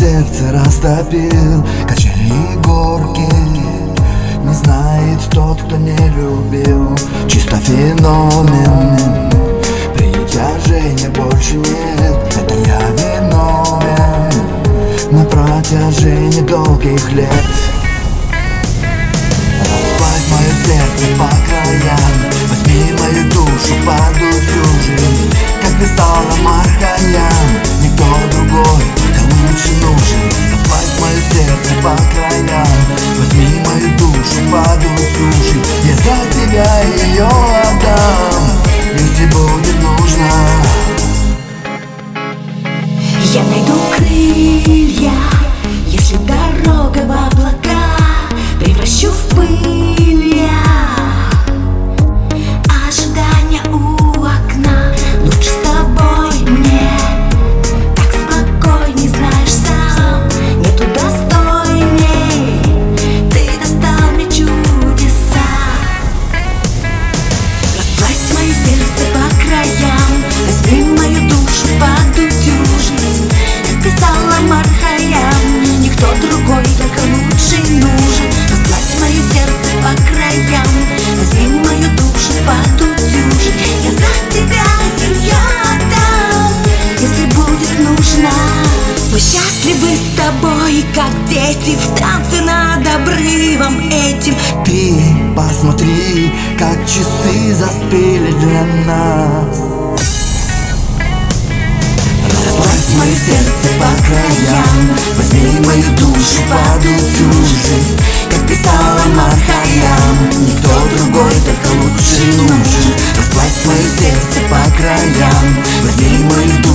сердце растопил. Качели и горки не знает тот, кто не любил. Чисто феномен, притяжения больше нет. Это я виновен на протяжении долгих лет. Расплавь мое сердце по краям, возьми мою душу под утюжим. Как писала Мархаям, никто другой, только лучше нужен. Расплавь мое сердце по краям, возьми мою душу под утюжим. Я за тебя ее отдам, если будет нужно. Я найду крылья, если дорога в облака превращу в пыль я. Ожидание у окна, лучше с тобой мне. Так спокойней, знаешь сам, нету достойней. Ты достал мне чудеса. Расплавь мое сердце по краям, возьми мою душу под утюжить. Как писала Мархаям, никто другой, только лучший нужен. Расплавь мое сердце по краям, возьми мою душу под утюжить. Я за тебя ее отдам, если будет нужно. Мы счастливы с тобой, как дети в танце над обрывом этим. Ты посмотри, как часы застыли для нас. Расплавь мое сердце по краям, возьми мою душу под утюжить. Как писала Мархаям, никто другой, только лучше нужен. Расплавь мое сердце по краям, возьми мою душу